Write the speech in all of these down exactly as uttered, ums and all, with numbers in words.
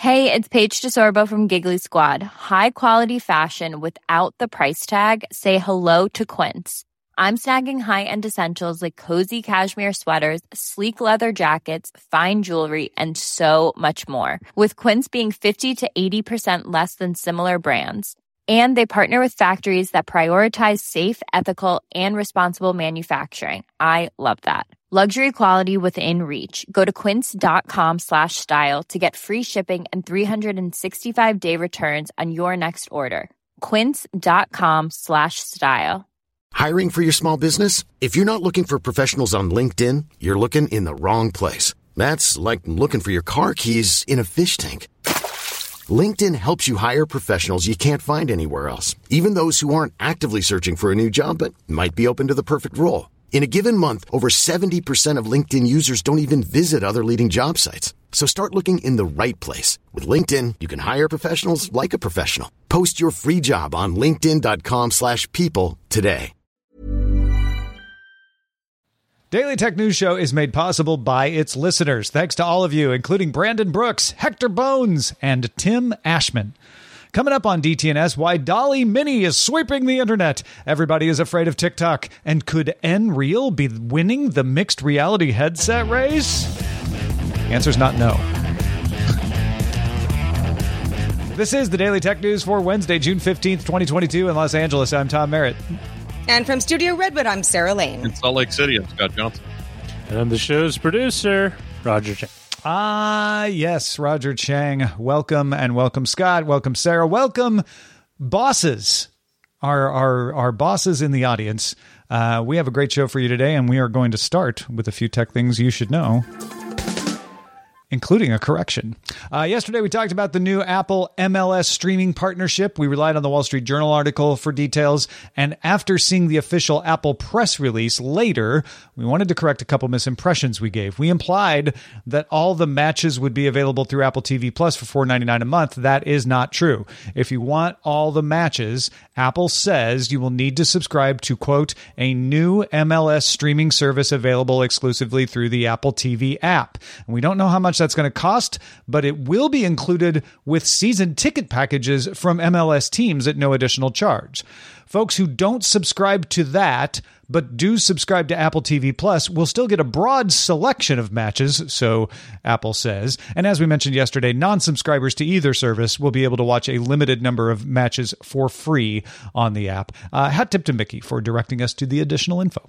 Hey, it's Paige DeSorbo from Giggly Squad. High quality fashion without the price tag. Say hello to Quince. I'm snagging high-end essentials like cozy cashmere sweaters, sleek leather jackets, fine jewelry, and so much more. With Quince being fifty to eighty percent less than similar brands. And they partner with factories that prioritize safe, ethical, and responsible manufacturing. I love that. Luxury quality within reach. Go to quince.com slash style to get free shipping and three sixty-five day returns on your next order. Quince.com slash style. Hiring for your small business? If you're not looking for professionals on LinkedIn, you're looking in the wrong place. That's like looking for your car keys in a fish tank. LinkedIn helps you hire professionals you can't find anywhere else, even those who aren't actively searching for a new job but might be open to the perfect role. In a given month, over seventy percent of LinkedIn users don't even visit other leading job sites. So start looking in the right place. With LinkedIn, you can hire professionals like a professional. Post your free job on linkedin.com slash people today. Daily Tech News Show is made possible by its listeners. Thanks to all of you, including Brandon Brooks, Hector Bones, and Tim Ashman. Coming up on D T N S, why Dolly Mini is sweeping the internet. Everybody is afraid of TikTok. And could Nreal be winning the mixed reality headset race? The answer's not no. This is the Daily Tech News for Wednesday, June fifteenth, twenty twenty-two in Los Angeles. I'm Tom Merritt. And from Studio Redwood, I'm Sarah Lane. In Salt Lake City, I'm Scott Johnson. And I'm the show's producer, Roger Chang. Ah, yes, Roger Chang. Welcome, and welcome, Scott. Welcome, Sarah. Welcome, bosses. Our, our, our bosses in the audience. Uh, we have a great show for you today, and we are going to start with a few tech things you should know, including a correction. Uh, yesterday, we talked about the new Apple M L S streaming partnership. We relied on the Wall Street Journal article for details. And after seeing the official Apple press release later, we wanted to correct a couple misimpressions we gave. We implied that all the matches would be available through Apple T V Plus for four ninety-nine a month. That is not true. If you want all the matches, Apple says you will need to subscribe to, quote, a new M L S streaming service available exclusively through the Apple T V app. And we don't know how much that's going to cost, but it will be included with season ticket packages from M L S teams at no additional charge. Folks who don't subscribe to that, but do subscribe to Apple T V Plus, will still get a broad selection of matches, so Apple says. And as we mentioned yesterday, non-subscribers to either service will be able to watch a limited number of matches for free on the app. Uh, hat tip to Mickey for directing us to the additional info.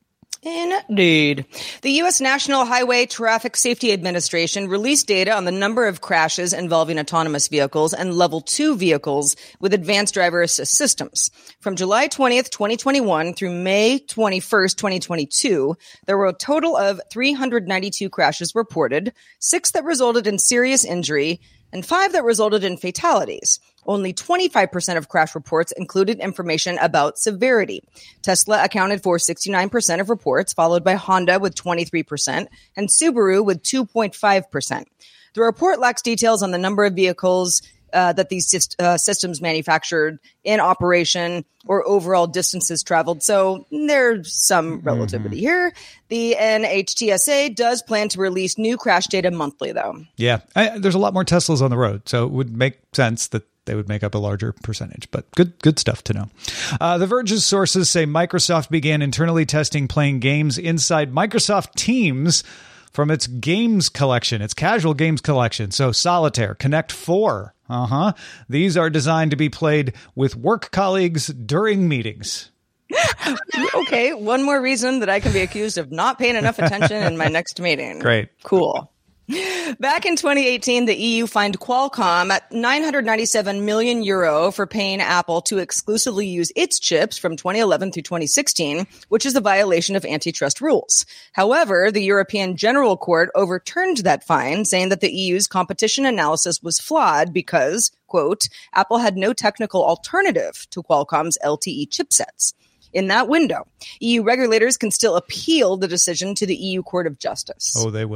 Indeed. The U S National Highway Traffic Safety Administration released data on the number of crashes involving autonomous vehicles and level two vehicles with advanced driver assist systems. From July twentieth, twenty twenty-one through May twenty-first, twenty twenty-two, there were a total of three hundred ninety-two crashes reported, six that resulted in serious injury, and five that resulted in fatalities. Only twenty-five percent of crash reports included information about severity. Tesla accounted for sixty-nine percent of reports, followed by Honda with twenty-three percent and Subaru with two point five percent. The report lacks details on the number of vehicles uh, that these syst- uh, systems manufactured, in operation, or overall distances traveled. So there's some relativity mm-hmm. here. The N H T S A does plan to release new crash data monthly, though. Yeah, I, there's a lot more Teslas on the road, so it would make sense that they would make up a larger percentage, but good good stuff to know. Uh, the Verge's sources say Microsoft began internally testing playing games inside Microsoft Teams from its games collection, its casual games collection. So Solitaire, Connect four. Uh-huh. These are designed to be played with work colleagues during meetings. Okay, one more reason that I can be accused of not paying enough attention in my next meeting. Great. Cool. Back in twenty eighteen, the E U fined Qualcomm at nine hundred ninety-seven million euro for paying Apple to exclusively use its chips from twenty eleven through twenty sixteen, which is a violation of antitrust rules. However, the European General Court overturned that fine, saying that the E U's competition analysis was flawed because, quote, Apple had no technical alternative to Qualcomm's L T E chipsets. In that window, E U regulators can still appeal the decision to the E U Court of Justice. Oh, they will.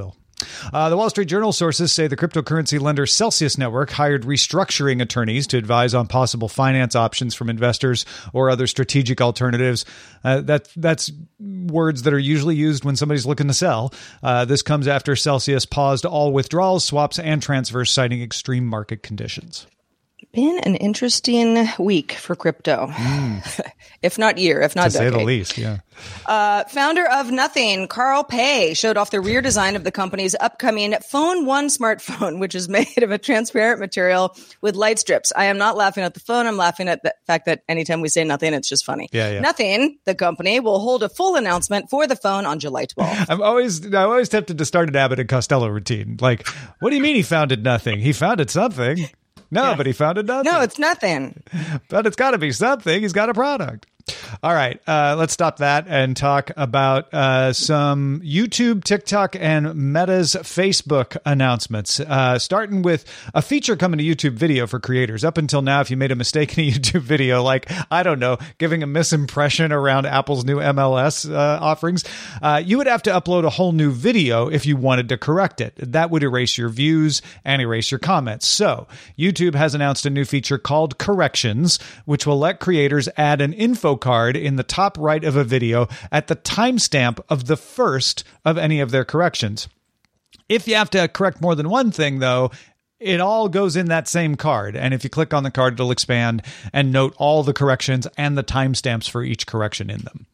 Uh, the Wall Street Journal sources say the cryptocurrency lender Celsius Network hired restructuring attorneys to advise on possible finance options from investors or other strategic alternatives. Uh, that that's words that are usually used when somebody's looking to sell. Uh, this comes after Celsius paused all withdrawals, swaps, and transfers, citing extreme market conditions. Been an interesting week for crypto, mm. if not year, if not to decade. say the least. Yeah. Uh, founder of Nothing, Carl Pei, showed off the rear design of the company's upcoming Phone One smartphone, which is made of a transparent material with light strips. I am not laughing at the phone. I'm laughing at the fact that anytime we say nothing, it's just funny. Yeah, yeah. Nothing, the company, will hold a full announcement for the phone on July twelfth. I'm always, I'm always tempted to start an Abbott and Costello routine. Like, what do you mean he founded nothing? He founded something. No, yeah. But he founded nothing. No, it's nothing. But it's got to be something. He's got a product. All right, uh, let's stop that and talk about uh, some YouTube, TikTok, and Meta's Facebook announcements. Uh, starting with a feature coming to YouTube video for creators. Up until now, if you made a mistake in a YouTube video, like, I don't know, giving a misimpression around Apple's new M L S uh, offerings, uh, you would have to upload a whole new video if you wanted to correct it. That would erase your views and erase your comments. So YouTube has announced a new feature called Corrections, which will let creators add an info card in the top right of a video at the timestamp of the first of any of their corrections. If you have to correct more than one thing, though, it all goes in that same card. And if you click on the card, it'll expand and note all the corrections and the timestamps for each correction in them.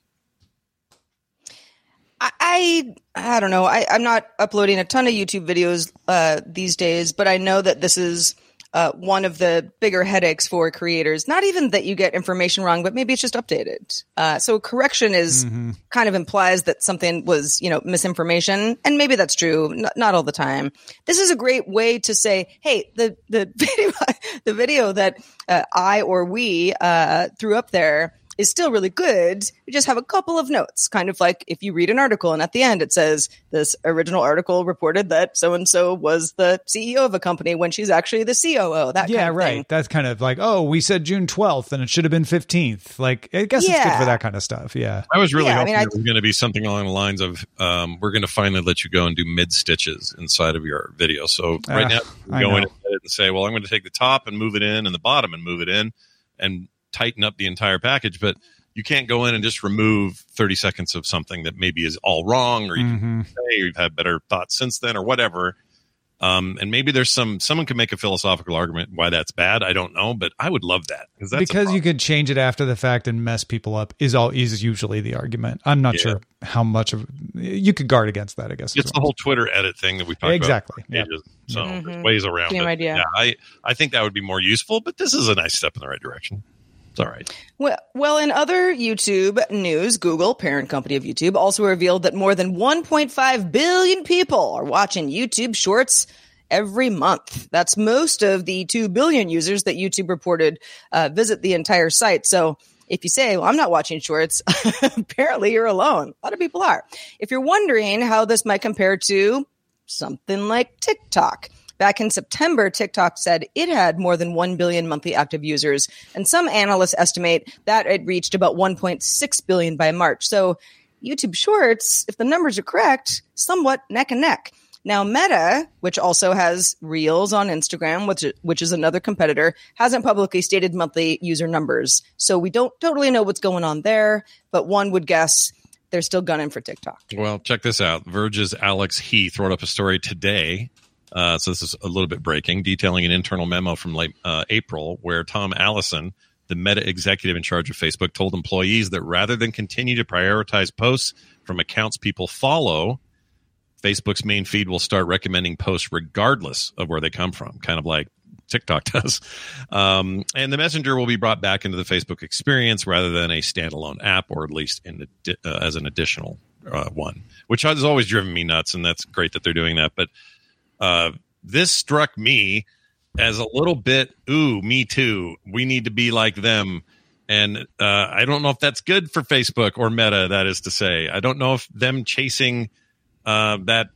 I I don't know. I, I'm not uploading a ton of YouTube videos uh, these days, but I know that this is Uh, one of the bigger headaches for creators. Not even that you get information wrong, but maybe it's just updated. Uh, so correction is mm-hmm. kind of implies that something was, you know, misinformation. And maybe that's true. N- not all the time. This is a great way to say, hey, the, the video, the video that uh, I or we uh, threw up there is still really good. We just have a couple of notes, kind of like if you read an article and at the end it says this original article reported that so-and-so was the C E O of a company when she's actually the C O O. That yeah, kind of right. thing. That's kind of like, oh, we said June twelfth and it should have been fifteenth. Like, I guess yeah. it's good for that kind of stuff. Yeah. I was really yeah, hoping I mean, it was going to be something along the lines of, um, we're going to finally let you go and do mid stitches inside of your video. So right uh, now you go in and say, well, I'm going to take the top and move it in and the bottom and move it in and tighten up the entire package. But you can't go in and just remove thirty seconds of something that maybe is all wrong, or you mm-hmm. can say you've had better thoughts since then, or whatever. Um, and maybe there's some someone could make a philosophical argument why that's bad. I don't know, but I would love that that's because you could change it after the fact and mess people up. Is all is usually the argument. I'm not yeah. sure how much of you could guard against that. I guess it's the whole Twitter edit thing that we talked exactly. about. Exactly. Yep. So mm-hmm. there's ways around Same it. idea. Yeah, I I think that would be more useful. But this is a nice step in the right direction. All right. Well, well, in other YouTube news, Google, parent company of YouTube, also revealed that more than one point five billion people are watching YouTube Shorts every month. That's most of the two billion users that YouTube reported uh, visit the entire site. So if you say, well, I'm not watching Shorts, apparently you're alone. A lot of people are. If you're wondering how this might compare to something like TikTok, back in September, TikTok said it had more than one billion monthly active users, and some analysts estimate that it reached about one point six billion by March. So YouTube Shorts, if the numbers are correct, somewhat neck and neck. Now, Meta, which also has Reels on Instagram, which, which is another competitor, hasn't publicly stated monthly user numbers. So we don't totally know what's going on there, but one would guess they're still gunning for TikTok. Well, check this out. Verge's Alex Heath wrote up a story today. Uh, so this is a little bit breaking, detailing an internal memo from late uh, April where Tom Allison, the Meta executive in charge of Facebook, told employees that rather than continue to prioritize posts from accounts people follow, Facebook's main feed will start recommending posts regardless of where they come from, kind of like TikTok does. Um, and the Messenger will be brought back into the Facebook experience rather than a standalone app, or at least in the, uh, as an additional uh, one, which has always driven me nuts, and that's great that they're doing that. But Uh, this struck me as a little bit, ooh, me too. We need to be like them. And uh, I don't know if that's good for Facebook or Meta, that is to say. I don't know if them chasing uh, that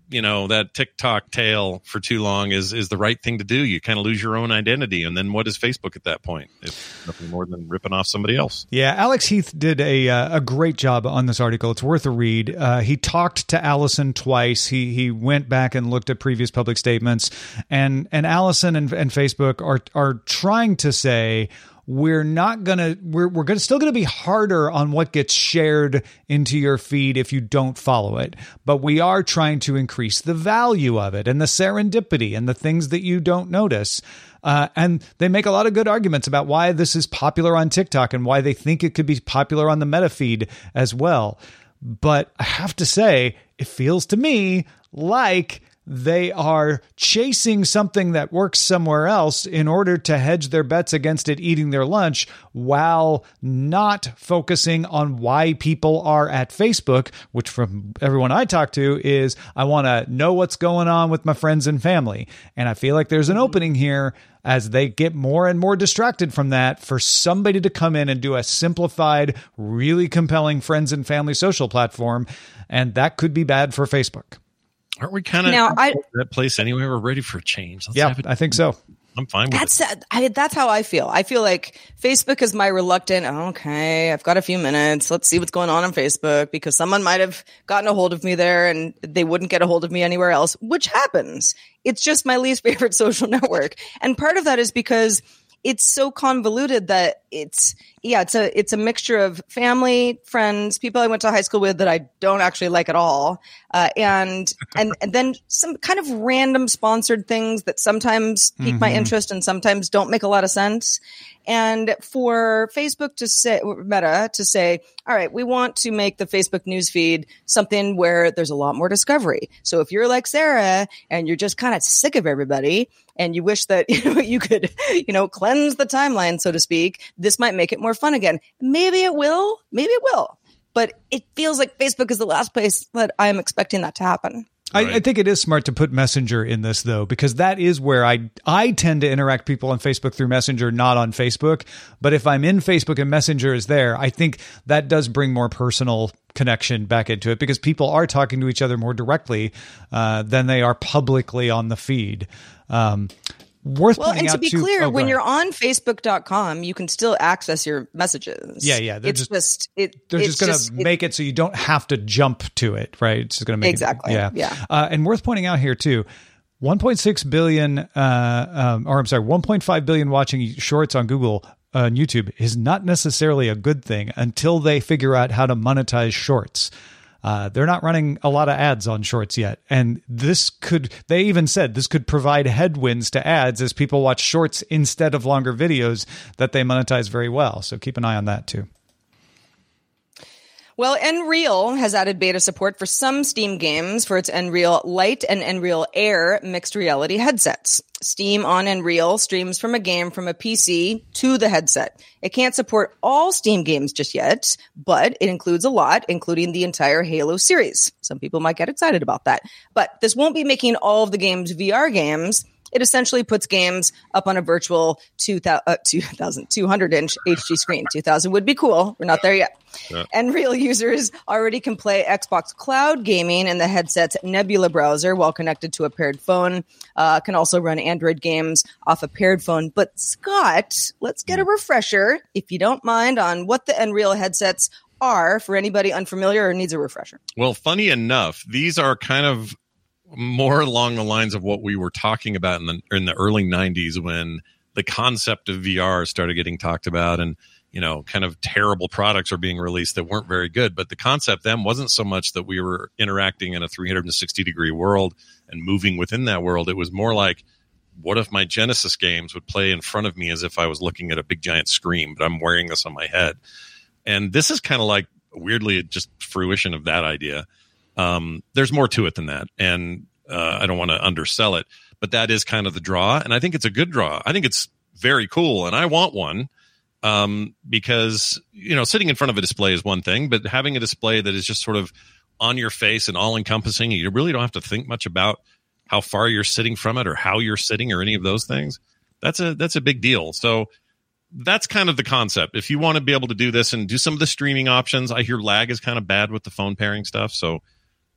you know, that TikTok tail for too long is is the right thing to do. You kind of lose your own identity. And then what is Facebook at that point? It's nothing more than ripping off somebody else. Yeah, Alex Heath did a uh, a great job on this article. It's worth a read. Uh, he talked to Allison twice. He he went back and looked at previous public statements. And and Allison and, and Facebook are are trying to say, we're not gonna we're we're gonna still gonna be harder on what gets shared into your feed if you don't follow it, but we are trying to increase the value of it and the serendipity and the things that you don't notice. Uh, and they make a lot of good arguments about why this is popular on TikTok and why they think it could be popular on the Meta feed as well. But I have to say, it feels to me like they are chasing something that works somewhere else in order to hedge their bets against it eating their lunch, while not focusing on why people are at Facebook, which from everyone I talk to is, I want to know what's going on with my friends and family. And I feel like there's an opening here as they get more and more distracted from that for somebody to come in and do a simplified, really compelling friends and family social platform. And that could be bad for Facebook. Aren't we kind of now, I, that place anyway? We're ready for a change. Let's yeah, I think so. I'm fine with that's, it. I, that's how I feel. I feel like Facebook is my reluctant, okay, I've got a few minutes. Let's see what's going on on Facebook, because someone might have gotten a hold of me there and they wouldn't get a hold of me anywhere else, which happens. It's just my least favorite social network. And part of that is because it's so convoluted that it's, yeah, it's a, it's a mixture of family, friends, people I went to high school with that I don't actually like at all. Uh, and, and, and then some kind of random sponsored things that sometimes pique mm-hmm. my interest and sometimes don't make a lot of sense. And for Facebook to say, Meta to say, all right, we want to make the Facebook newsfeed something where there's a lot more discovery. So if you're like Sarah and you're just kind of sick of everybody and you wish that, you know, you could, you know, cleanse the timeline, so to speak, this might make it more fun again. Maybe it will. Maybe it will. But it feels like Facebook is the last place that I'm expecting that to happen. I, I think it is smart to put Messenger in this, though, because that is where I I tend to interact people on Facebook through Messenger, not on Facebook. But if I'm in Facebook and Messenger is there, I think that does bring more personal connection back into it, because people are talking to each other more directly uh, than they are publicly on the feed. Um, worth well, pointing and to out be too, clear, oh, when you're on Facebook dot com, you can still access your messages. Yeah, yeah. It's just, just it. They're it's just going to make it so you don't have to jump to it, right? It's just going to make exactly. it yeah, yeah. Uh, and worth pointing out here too, one point six billion, uh, um, or I'm sorry, one point five billion watching shorts on Google uh, on YouTube is not necessarily a good thing until they figure out how to monetize shorts. Uh, they're not running a lot of ads on shorts yet. And this could, they even said this could provide headwinds to ads as people watch shorts instead of longer videos that they monetize very well. So keep an eye on that too. Well, Nreal has added beta support for some Steam games for its Nreal Lite and Nreal Air mixed reality headsets. Steam on Nreal streams from a game from a P C to the headset. It can't support all Steam games just yet, but it includes a lot, including the entire Halo series. Some people might get excited about that. But this won't be making all of the games V R games. It essentially puts games up on a virtual two thousand two hundred inch H D screen. two thousand would be cool. We're not there yet. Yeah. Nreal users already can play Xbox Cloud Gaming in the headset's Nebula browser while connected to a paired phone. Uh, can also run Android games off a paired phone. But Scott, let's get a refresher, if you don't mind, on what the Nreal headsets are for anybody unfamiliar or needs a refresher. Well, funny enough, these are kind of more along the lines of what we were talking about in the in the early nineties, when the concept of V R started getting talked about, and you know, kind of terrible products are being released that weren't very good. But the concept then wasn't so much that we were interacting in a three hundred sixty degree world and moving within that world. It was more like, what if my Genesis games would play in front of me as if I was looking at a big giant screen, but I'm wearing this on my head? And this is kind of like, weirdly, just fruition of that idea. Um, there's more to it than that, and uh, I don't want to undersell it, but that is kind of the draw, and I think it's a good draw. I think it's very cool, and I want one um, because, you know, sitting in front of a display is one thing, but having a display that is just sort of on your face and all-encompassing, you really don't have to think much about how far you're sitting from it or how you're sitting or any of those things. That's a that's a big deal. So that's kind of the concept. If you want to be able to do this and do some of the streaming options, I hear lag is kind of bad with the phone pairing stuff, so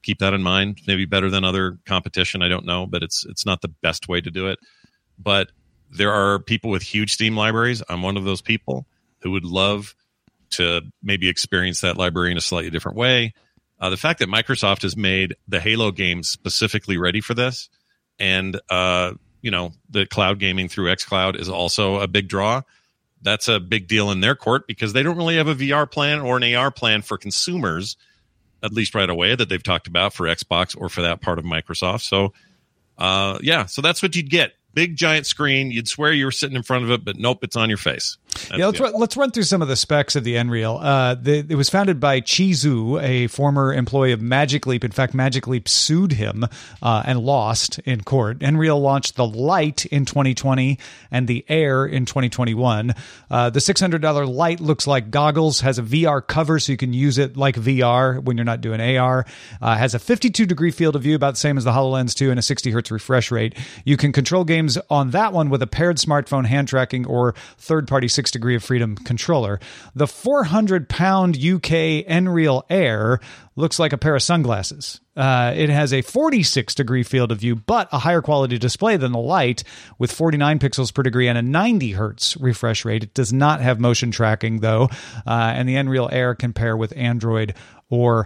keep that in mind. Maybe better than other competition, I don't know, but it's it's not the best way to do it. But there are people with huge Steam libraries. I'm one of those people who would love to maybe experience that library in a slightly different way. Uh, the fact that Microsoft has made the Halo games specifically ready for this, and uh, you know, the cloud gaming through xCloud is also a big draw. That's a big deal in their court because they don't really have a V R plan or an A R plan for consumers, at least right away, that they've talked about for Xbox or for that part of Microsoft. So, uh, yeah, so that's what you'd get. Big giant screen. You'd swear you were sitting in front of it, but nope, it's on your face. That's yeah, let's run, let's run through some of the specs of the Nreal. Uh, the, it was founded by Chi Zhu, a former employee of Magic Leap. In fact, Magic Leap sued him uh, and lost in court. Nreal launched the Lite in twenty twenty and the Air in twenty twenty-one. Uh, the six hundred dollars Lite looks like goggles, has a V R cover so you can use it like V R when you're not doing A R. Uh, has a fifty-two degree field of view, about the same as the HoloLens two, and a sixty hertz refresh rate. You can control games on that one with a paired smartphone hand tracking or third-party six degree of freedom controller. The four hundred pound U K Nreal Air looks like a pair of sunglasses. Uh, it has a forty-six degree field of view, but a higher quality display than the Lite with forty-nine pixels per degree and a ninety hertz refresh rate. It does not have motion tracking, though, uh, and the Nreal Air can pair with Android or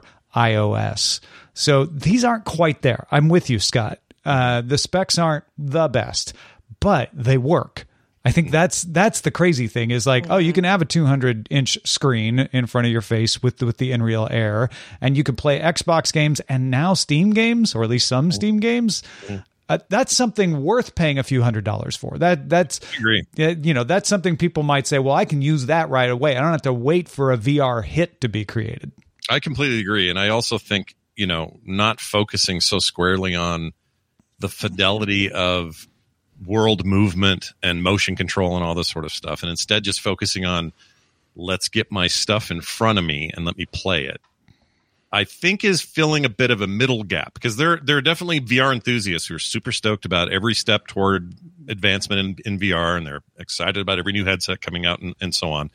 iOS. So these aren't quite there. I'm with you, Scott. Uh, the specs aren't the best, but they work. I think that's that's the crazy thing is like, oh, you can have a two hundred inch screen in front of your face with the, with the Nreal Air, and you can play Xbox games and now Steam games, or at least some Steam games. Uh, that's something worth paying a few hundred dollars for. That that's I agree. You know, that's something people might say, well, I can use that right away. I don't have to wait for a V R hit to be created. I completely agree, and I also think, you know, not focusing so squarely on the fidelity of world movement and motion control and all this sort of stuff, and instead just focusing on let's get my stuff in front of me and let me play it, I think is filling a bit of a middle gap, because there, there are definitely V R enthusiasts who are super stoked about every step toward advancement in, in V R, and they're excited about every new headset coming out and, and so on.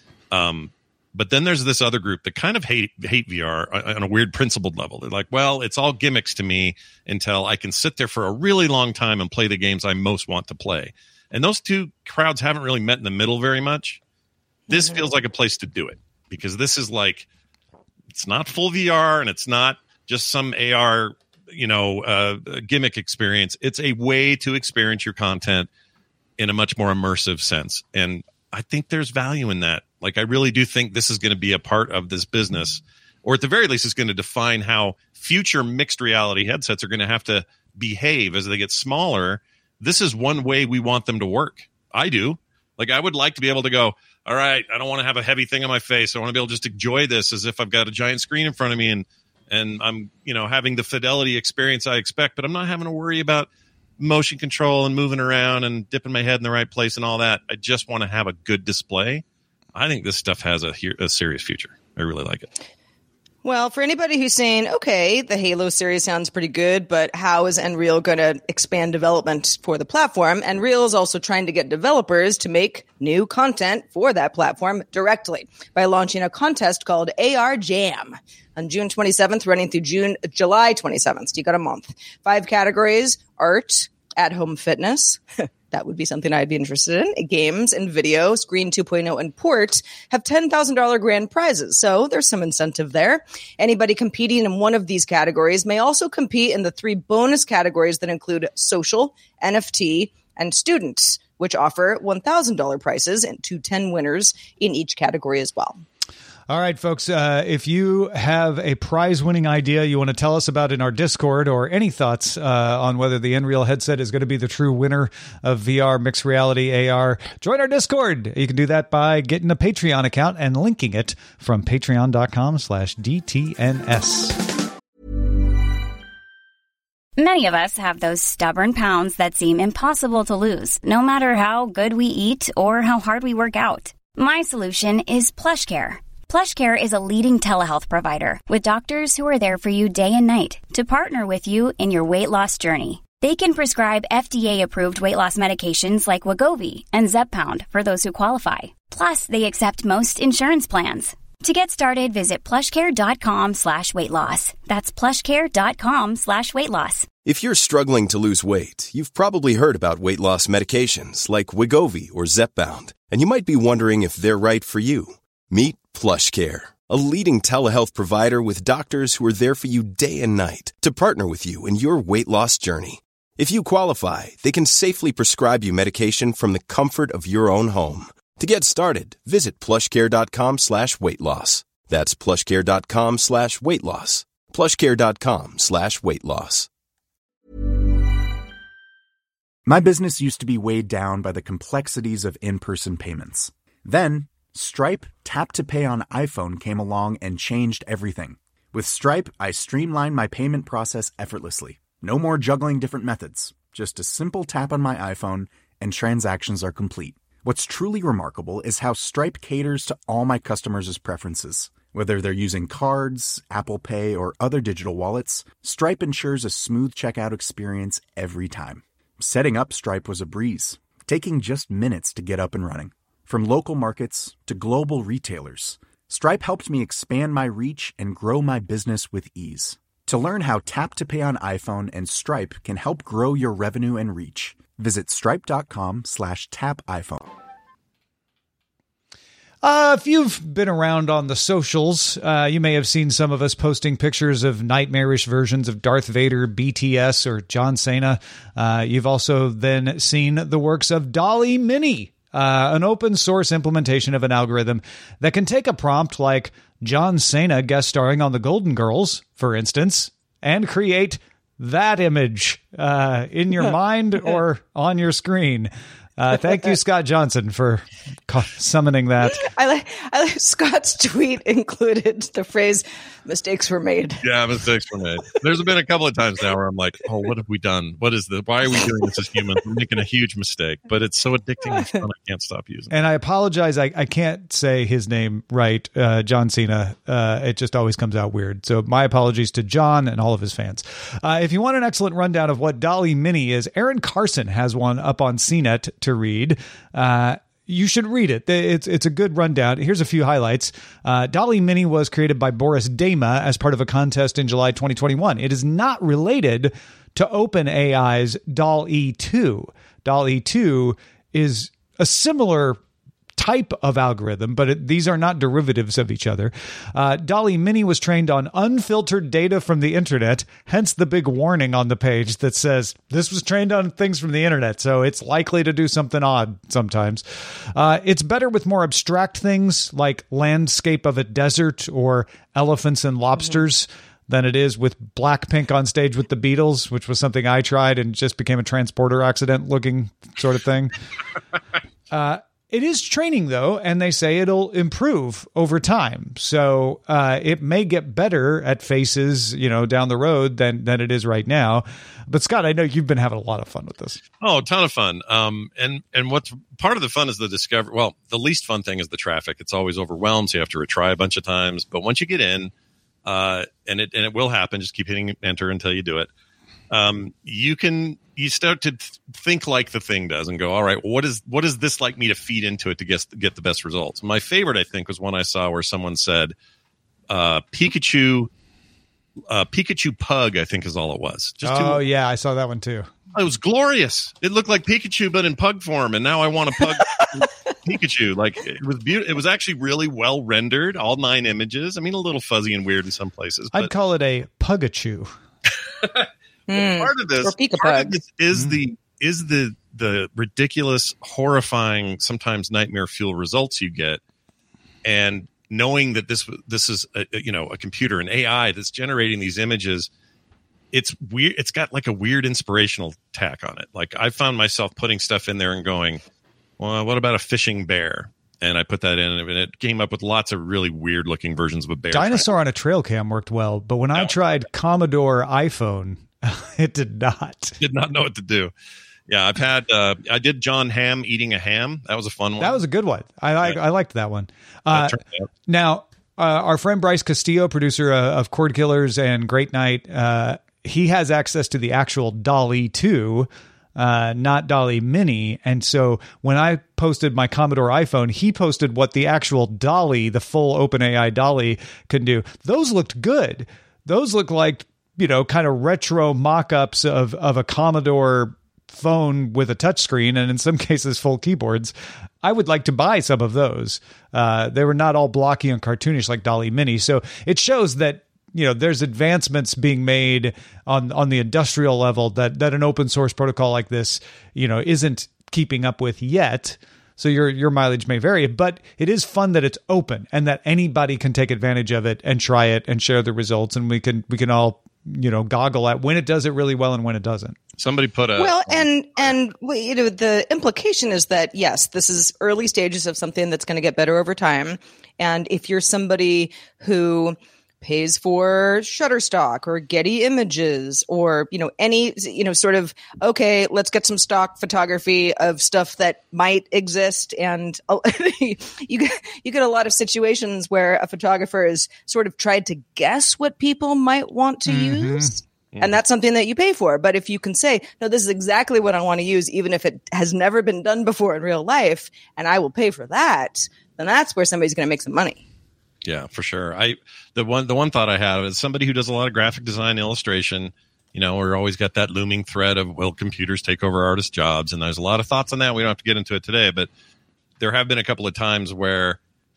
Um, But then there's this other group that kind of hate hate V R on a weird principled level. They're like, well, it's all gimmicks to me until I can sit there for a really long time and play the games I most want to play. And those two crowds haven't really met in the middle very much. This mm-hmm. feels like a place to do it, because this is like, it's not full V R and it's not just some A R, you know, uh, gimmick experience. It's a way to experience your content in a much more immersive sense. And I think there's value in that. Like, I really do think this is going to be a part of this business, or at the very least, it's going to define how future mixed reality headsets are going to have to behave as they get smaller. This is one way we want them to work. I do. Like, I would like to be able to go, all right, I don't want to have a heavy thing on my face. I want to be able to just enjoy this as if I've got a giant screen in front of me and, and I'm, you know, having the fidelity experience I expect, but I'm not having to worry about motion control and moving around and dipping my head in the right place and all that. I just want to have a good display. I think this stuff has a, a serious future. I really like it. Well, for anybody who's saying, okay, the Halo series sounds pretty good, but how is Nreal going to expand development for the platform? Nreal is also trying to get developers to make new content for that platform directly by launching a contest called A R Jam on June twenty-seventh, running through June, July twenty-seventh. So you got a month. Five categories: art, at-home fitness. That would be something I'd be interested in. Games and video, Screen two point oh, and Port have ten thousand dollars grand prizes. So there's some incentive there. Anybody competing in one of these categories may also compete in the three bonus categories that include social, N F T, and students, which offer one thousand dollars prizes and to ten winners in each category as well. All right, folks, uh, if you have a prize-winning idea you want to tell us about in our Discord, or any thoughts uh, on whether the Nreal headset is going to be the true winner of V R, mixed reality, A R, join our Discord. You can do that by getting a Patreon account and linking it from patreon.com slash DTNS. Many of us have those stubborn pounds that seem impossible to lose, no matter how good we eat or how hard we work out. My solution is PlushCare. PlushCare is a leading telehealth provider with doctors who are there for you day and night to partner with you in your weight loss journey. They can prescribe F D A-approved weight loss medications like Wegovy and Zepbound for those who qualify. Plus, they accept most insurance plans. To get started, visit plushcare.com slash weight loss. That's plushcare.com slash weight loss. If you're struggling to lose weight, you've probably heard about weight loss medications like Wegovy or Zepbound, and you might be wondering if they're right for you. Meet PlushCare, a leading telehealth provider with doctors who are there for you day and night to partner with you in your weight loss journey. If you qualify, they can safely prescribe you medication from the comfort of your own home. To get started, visit plushcare.com slash weight loss. That's plushcare.com slash weight loss. plushcare.com slash weight loss. My business used to be weighed down by the complexities of in-person payments. Then, Stripe Tap to Pay on iPhone came along and changed everything. With Stripe, I streamlined my payment process effortlessly. No more juggling different methods. Just a simple tap on my iPhone and transactions are complete. What's truly remarkable is how Stripe caters to all my customers' preferences. Whether they're using cards, Apple Pay, or other digital wallets, Stripe ensures a smooth checkout experience every time. Setting up Stripe was a breeze, taking just minutes to get up and running. From local markets to global retailers, Stripe helped me expand my reach and grow my business with ease. To learn how Tap to Pay on iPhone and Stripe can help grow your revenue and reach, visit stripe.com slash tap iPhone. Uh, if you've been around on the socials, uh, you may have seen some of us posting pictures of nightmarish versions of Darth Vader, B T S, or John Cena. Uh, you've also then seen the works of DALL-E Mini, uh, an open source implementation of an algorithm that can take a prompt like John Cena guest starring on The Golden Girls, for instance, and create that image uh, in your mind or on your screen. Uh, thank you, Scott Johnson, for summoning that. I like, I like Scott's tweet included the phrase "mistakes were made." Yeah, mistakes were made. There's been a couple of times now where I'm like, "Oh, what have we done? What is this? Why are we doing this as humans? We're making a huge mistake." But it's so addicting and fun, I can't stop using it. And I apologize, I, I can't say his name right, uh, John Cena. Uh, it just always comes out weird. So my apologies to John and all of his fans. Uh, if you want an excellent rundown of what DALL-E Mini is, Aaron Carson has one up on C net to read. Uh, you should read it. It's it's a good rundown. Here's a few highlights. Uh, DALL-E Mini was created by Boris Dema as part of a contest in July twenty twenty-one. It is not related to OpenAI's DALL-E two. DALL-E two is a similar type of algorithm, but it, these are not derivatives of each other. Uh, DALL-E Mini was trained on unfiltered data from the internet, hence the big warning on the page that says this was trained on things from the internet, so it's likely to do something odd sometimes. Uh, it's better with more abstract things like landscape of a desert or elephants and lobsters mm-hmm. than it is with Blackpink on stage with the Beatles, which was something I tried and just became a transporter accident looking sort of thing. Uh, It is training, though, and they say it'll improve over time. So uh, it may get better at faces, you know, down the road than than it is right now. But Scott, I know you've been having a lot of fun with this. Oh, a ton of fun. Um, and and what's part of the fun is the discovery. Well, the least fun thing is the traffic. It's always overwhelmed, so you have to retry a bunch of times. But once you get in, uh, and it and it will happen. Just keep hitting enter until you do it. Um, you can. You start to th- think like the thing does and go, all right, what is what is this like me to feed into it to get get the best results? My favorite, I think, was one I saw where someone said uh, Pikachu uh, Pikachu Pug, I think is all it was. Just oh, two, yeah, I saw that one too. It was glorious. It looked like Pikachu, but in pug form, and now I want a pug Pikachu. Like it was beautiful. It was actually really well rendered, all nine images. I mean, a little fuzzy and weird in some places. But I'd call it a Pugachu. Mm. Part of this, part of this is mm. the is the the ridiculous, horrifying, sometimes nightmare fuel results you get, and knowing that this this is a, you know a computer, an A I that's generating these images. It's weird. It's got like a weird inspirational tack on it. Like I found myself putting stuff in there and going, well, what about a fishing bear? And I put that in, and it came up with lots of really weird looking versions of a bear. Dinosaur on a trail cam worked well, but when no. I tried Commodore iPhone, it did not. Did not know what to do. Yeah, I've had. Uh, I did John Hamm eating a ham. That was a fun one. That was a good one. I I, I liked that one. Uh, now, uh, our friend Bryce Castillo, producer uh, of Cord Killers and Great Night, uh, he has access to the actual DALL-E two. uh, not DALL-E Mini. And so when I posted my Commodore iPhone, he posted what the actual DALL-E, the full OpenAI DALL-E, can do. Those looked good. Those look like, you know, kind of retro mock-ups of, of a Commodore phone with a touchscreen, and in some cases full keyboards. I would like to buy some of those. Uh, they were not all blocky and cartoonish like DALL-E Mini. So it shows that, you know, there's advancements being made on, on the industrial level that, that an open source protocol like this, you know, isn't keeping up with yet. So your, your mileage may vary, but it is fun that it's open and that anybody can take advantage of it and try it and share the results. And we can, we can all, you know, goggle at when it does it really well and when it doesn't. Somebody put a well, and and you know, the implication is that yes, this is early stages of something that's going to get better over time. And if you're somebody who pays for Shutterstock or Getty Images or, you know, any, you know, sort of, okay, let's get some stock photography of stuff that might exist. And you get, you get a lot of situations where a photographer has sort of tried to guess what people might want to mm-hmm. use. Mm-hmm. And that's something that you pay for. But if you can say, no, this is exactly what I want to use, even if it has never been done before in real life, and I will pay for that, then that's where somebody's going to make some money. Yeah, for sure. I the one the one thought I had is somebody who does a lot of graphic design, illustration. You know, we're always got that looming thread of, will computers take over artist jobs? And there's a lot of thoughts on that. We don't have to get into it today, but there have been a couple of times where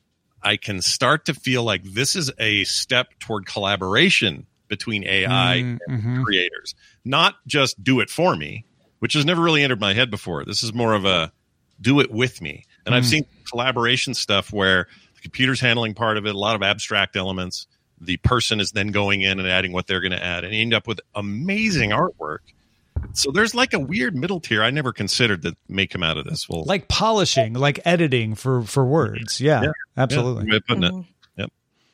I can start to feel like this is a step toward collaboration between A I mm-hmm. and creators, not just do it for me, which has never really entered my head before. This is more of a do it with me. And mm. I've seen collaboration stuff where computer's handling part of it, a lot of abstract elements. The person is then going in and adding what they're going to add, and you end up with amazing artwork. So there's like a weird middle tier I never considered that may come out of this. Well, like polishing, like editing for, for words. Yeah, yeah absolutely. Yeah, putting mm-hmm. it. Yep.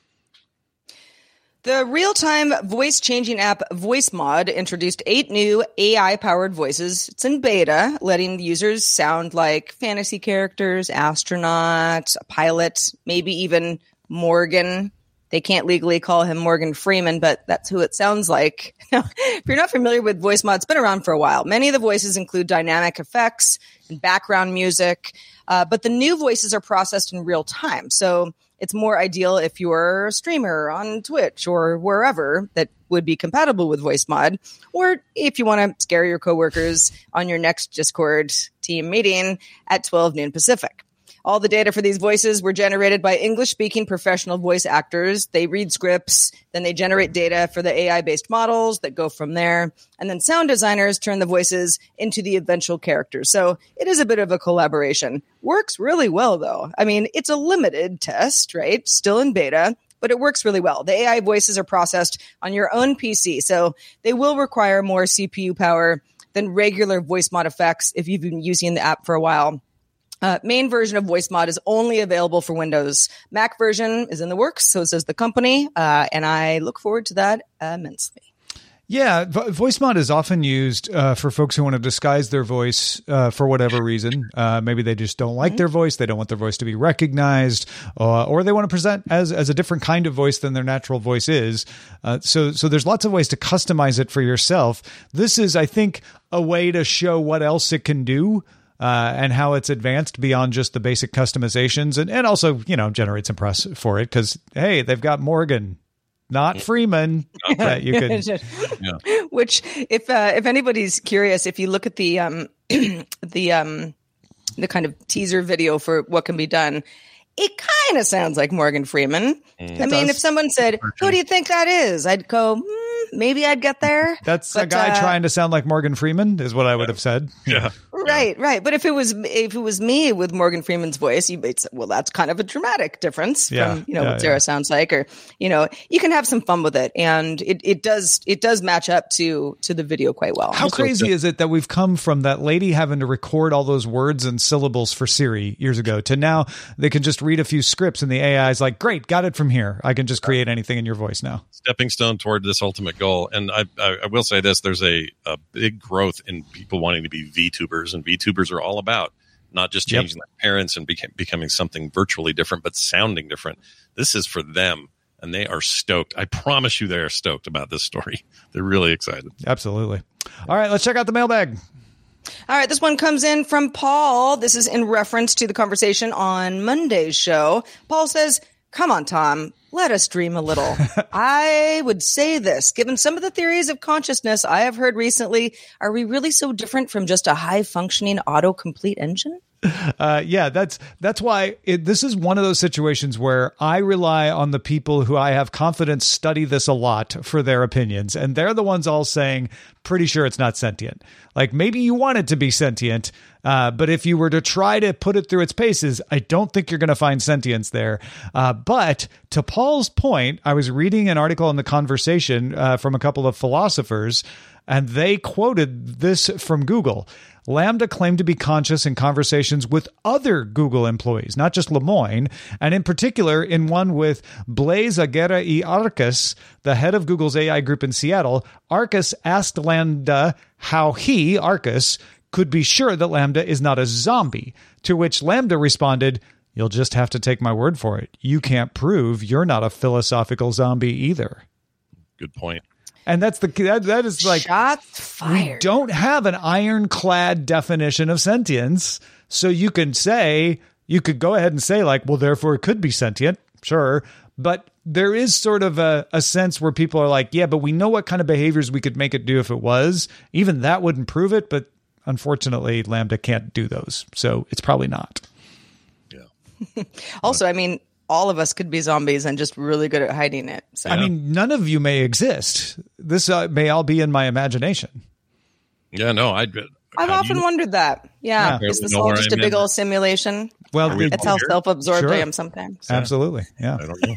The real-time voice-changing app VoiceMod introduced eight new A I-powered voices. It's in beta, letting users sound like fantasy characters, astronauts, a pilot, maybe even Morgan. They can't legally call him Morgan Freeman, but that's who it sounds like. Now, if you're not familiar with VoiceMod, it's been around for a while. Many of the voices include dynamic effects and background music, uh, but the new voices are processed in real time. So it's more ideal if you're a streamer on Twitch or wherever that would be compatible with VoiceMod, or if you want to scare your coworkers on your next Discord team meeting at twelve noon Pacific. All the data for these voices were generated by English-speaking professional voice actors. They read scripts, then they generate data for the A I-based models that go from there, and then sound designers turn the voices into the eventual characters. So it is a bit of a collaboration. Works really well, though. I mean, it's a limited test, right? Still in beta, but it works really well. The A I voices are processed on your own P C, so they will require more C P U power than regular VoiceMod effects if you've been using the app for a while. Uh, main version of VoiceMod is only available for Windows. Mac version is in the works, so says the company, uh, and I look forward to that immensely. Yeah, vo- VoiceMod is often used uh, for folks who want to disguise their voice uh, for whatever reason. Uh, maybe they just don't like mm-hmm. their voice, they don't want their voice to be recognized, uh, or they want to present as as a different kind of voice than their natural voice is. Uh, so, so there's lots of ways to customize it for yourself. This is, I think, a way to show what else it can do. Uh, and how it's advanced beyond just the basic customizations, and, and also, you know, generate some press for it because, hey, they've got Morgan, not Freeman, that you can. Yeah. Which, if uh, if anybody's curious, if you look at the um the um the kind of teaser video for what can be done, it kind of sounds like Morgan Freeman. Mm. I mean, if someone said, "Who do you think that is?" I'd go, mm, maybe I'd get there. That's but, a guy uh, trying to sound like Morgan Freeman, is what I would have said. Yeah. Right, right. But if it was if it was me with Morgan Freeman's voice, you might say, well, that's kind of a dramatic difference yeah, from, you know, yeah, what Sarah yeah. sounds like, or, you know, you can have some fun with it. And it, it does it does match up to to the video quite well. How crazy is it that we've come from that lady having to record all those words and syllables for Siri years ago to now they can just read a few scripts and the A I is like, great, got it from here. I can just create anything in your voice now. Stepping stone toward this ultimate goal. And I, I, I will say this, there's a, a big growth in people wanting to be VTubers, and VTubers are all about not just changing yep. their appearance and beca- becoming something virtually different, but sounding different. This is for them, and they are stoked. I promise you they are stoked about this story. They're really excited. Absolutely. All right, let's check out the mailbag. All right, this one comes in from Paul. This is in reference to the conversation on Monday's show. Paul says, come on, Tom, let us dream a little. I would say this, given some of the theories of consciousness I have heard recently, are we really so different from just a high-functioning autocomplete engine? Uh, yeah, that's that's why it, this is one of those situations where I rely on the people who I have confidence study this a lot for their opinions. And they're the ones all saying, pretty sure it's not sentient. Like maybe you want it to be sentient, uh, but if you were to try to put it through its paces, I don't think you're going to find sentience there. Uh, but to Paul's point, I was reading an article in The Conversation uh, from a couple of philosophers, and they quoted this from Google. LaMDA claimed to be conscious in conversations with other Google employees, not just Lemoyne, and in particular in one with Blaise Aguirre y Arcas, the head of Google's A I group in Seattle. Arcas asked LaMDA how he, Arcas, could be sure that LaMDA is not a zombie, to which LaMDA responded, "You'll just have to take my word for it. You can't prove you're not a philosophical zombie either." Good point. And that's the that, that is like shots fired. We don't have an ironclad definition of sentience, so you can say you could go ahead and say like, well, therefore it could be sentient, sure, but there is sort of a, a sense where people are like, yeah, but we know what kind of behaviors we could make it do if it was. Even that wouldn't prove it, but unfortunately, LaMDA can't do those, so it's probably not. Yeah. Also, I mean, all of us could be zombies and just really good at hiding it. So. I mean, none of you may exist. This uh, may all be in my imagination. Yeah, no, I. I've often you, wondered that. Yeah, yeah. Is this all just a big old simulation? Well, that's how self-absorbed sure. I am sometimes. So. Absolutely, yeah. I don't know.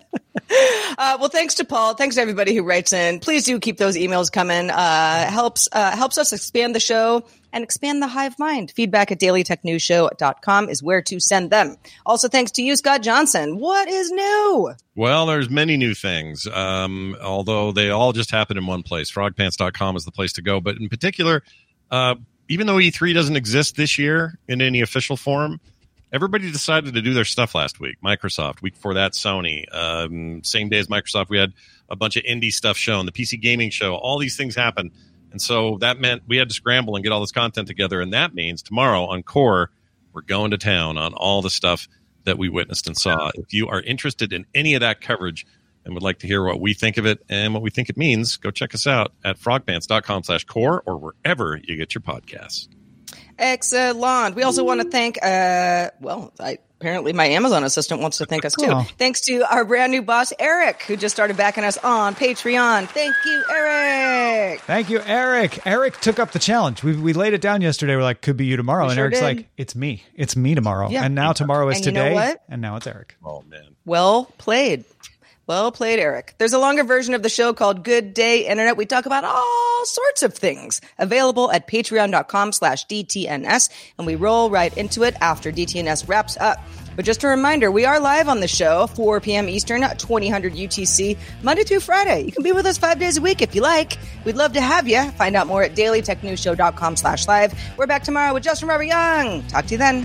Uh, well, thanks to Paul. Thanks to everybody who writes in. Please do keep those emails coming. Uh, helps uh, helps us expand the show and expand the hive mind. Feedback at daily tech news show dot com is where to send them. Also, thanks to you, Scott Johnson. What is new? Well, there's many new things, um, although they all just happen in one place. frog pants dot com is the place to go. But in particular, uh, even though E three doesn't exist this year in any official form, everybody decided to do their stuff last week. Microsoft, week before that, Sony. Um, same day as Microsoft, we had a bunch of indie stuff shown, the P C gaming show. All these things happened. And so that meant we had to scramble and get all this content together. And that means tomorrow on Core, we're going to town on all the stuff that we witnessed and saw. If you are interested in any of that coverage and would like to hear what we think of it and what we think it means, go check us out at frog pants dot com slash core or wherever you get your podcasts. Excellent. We also want to thank, uh, well, I, apparently my Amazon assistant wants to thank us too. Oh. Thanks to our brand new boss, Eric, who just started backing us on Patreon. Thank you, Eric. Thank you, Eric. Eric took up the challenge. We we laid it down yesterday. We're like, could be you tomorrow. We and sure Eric's did. like, it's me. It's me tomorrow. Yeah. And now tomorrow is And you know today. what? And now it's Eric. Oh, man. Well played. Well played, Eric. There's a longer version of the show called Good Day Internet. We talk about all sorts of things. Available at patreon dot com slash D T N S. And we roll right into it after D T N S wraps up. But just a reminder, we are live on the show, four p.m. Eastern, twenty hundred U T C, Monday through Friday. You can be with us five days a week if you like. We'd love to have you. Find out more at daily tech news show dot com slash live. We're back tomorrow with Justin Robert Young. Talk to you then.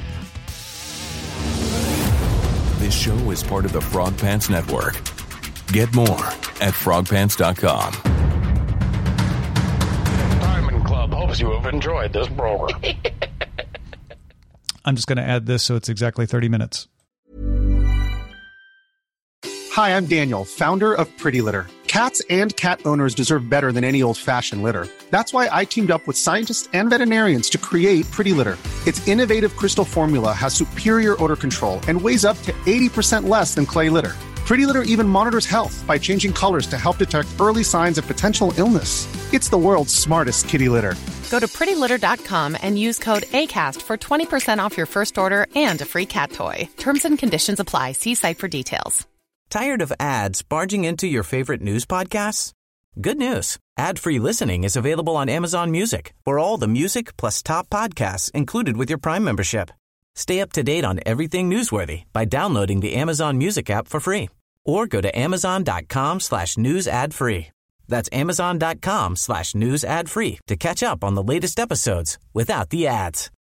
This show is part of the Frog Pants Network. Get more at frog pants dot com. Diamond Club hopes you have enjoyed this program. I'm just going to add this so it's exactly thirty minutes. Hi, I'm Daniel, founder of Pretty Litter. Cats and cat owners deserve better than any old-fashioned litter. That's why I teamed up with scientists and veterinarians to create Pretty Litter. Its innovative crystal formula has superior odor control and weighs up to eighty percent less than clay litter. Pretty Litter even monitors health by changing colors to help detect early signs of potential illness. It's the world's smartest kitty litter. Go to pretty litter dot com and use code ACAST for twenty percent off your first order and a free cat toy. Terms and conditions apply. See site for details. Tired of ads barging into your favorite news podcasts? Good news. Ad-free listening is available on Amazon Music for all the music plus top podcasts included with your Prime membership. Stay up to date on everything newsworthy by downloading the Amazon Music app for free or go to amazon dot com slash news ad free. That's amazon dot com slash news ad free to catch up on the latest episodes without the ads.